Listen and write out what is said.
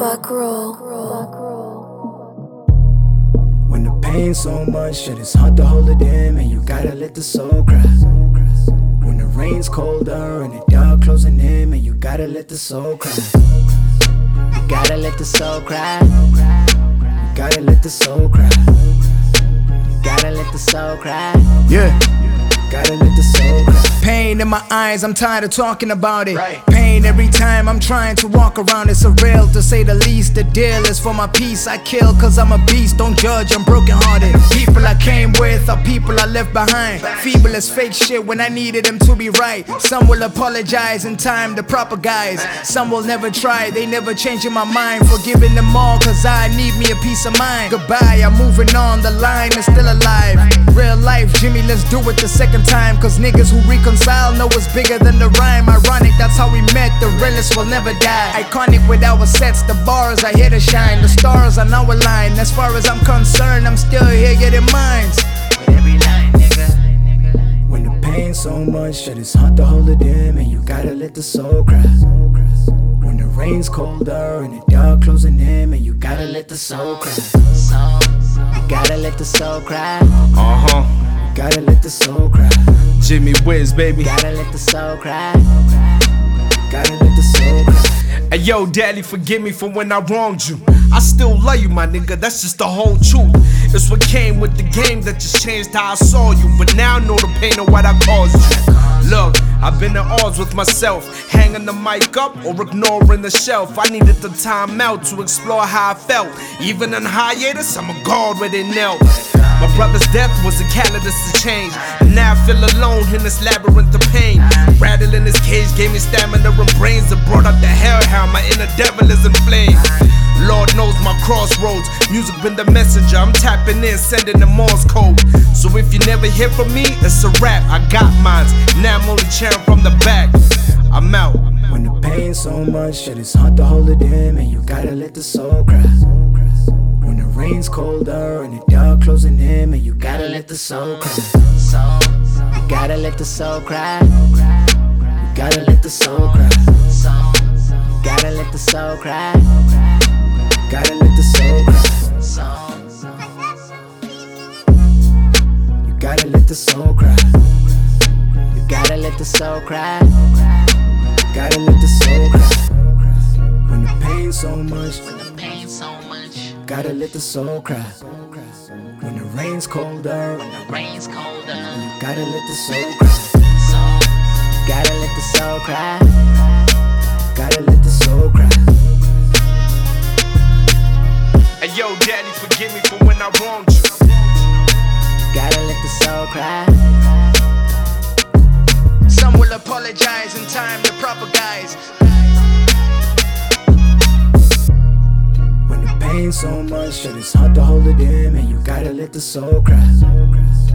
Buckroll. When the pain's so much, shit, it's hard to hold it in, and you gotta let the soul cry. When the rain's colder and the dark closing in, man, you gotta let the soul cry. You gotta let the soul cry. You gotta let the soul cry. You gotta let the soul cry. Yeah. Gotta let the soul cry. Pain in my eyes, I'm tired of talking about it. Pain every time I'm trying to walk around it. Surreal to say the least. The deal is for my peace. I kill cause I'm a beast, don't judge, I'm broken hearted. People I came with are people I left behind. Feeble as fake shit when I needed them to be right. Some will apologize in time, the proper guys. Some will never try, they never changing my mind. Forgiving them all cause I need me a peace of mind. Goodbye, I'm moving on, the line is still alive. Real life, Jimmy, let's do it the second time. Cause niggas who reconcile know it's bigger than the rhyme. Ironic, that's how we met, the realest will never die. Iconic with our sets, the bars are here to shine. The stars are now aligned. As far as I'm concerned, I'm still here getting mines. With every line, nigga. When the pain's so much, shit, it's hard to hold it in, and you gotta let the soul cry. When the rain's colder and the dark closing in, man, you gotta let the soul cry. You gotta let the soul cry. Gotta let the soul cry. Jimmy Wiz, baby. Gotta let the soul cry. Gotta let the soul cry. Hey yo, daddy, forgive me for when I wronged you. I still love you, my nigga, that's just the whole truth. It's what came with the game that just changed how I saw you. But now I know the pain of what I caused you. Look, I've been at odds with myself, hanging the mic up or ignoring the shelf. I needed the time out to explore how I felt. Even in hiatus, I'm a god where they knelt. My brother's death was a catalyst to change, and now I feel alone in this labyrinth of pain. Rattling this cage gave me stamina and brains that brought out the hellhound. My inner devil is inflamed. Lord knows my crossroads. Music been the messenger. I'm tapping in, sending the Morse code. So if you never hear from me, it's a rap. I got mines. Now I'm only cheering from the back. I'm out. When the pain's so much, shit, it's hard to hold it in, and you gotta let the soul cry. When the rain's colder and the dark closing in, man, you gotta let the soul cry. You gotta let the soul cry. You gotta let the soul cry. Gotta let the soul cry. Gotta let the soul cry. You gotta let the soul cry. You gotta let the soul cry. Gotta let the soul cry. When the pain's so much, gotta let the soul cry. When the rain's colder, you gotta let the soul cry. Gotta let the soul cry. Gotta let the soul cry. Hey yo, daddy, forgive me for when I wronged you. Gotta let the soul cry. Some will apologize in time, the proper guys. When the pain's so much, shit, it's hard to hold it in, and you gotta let the soul cry.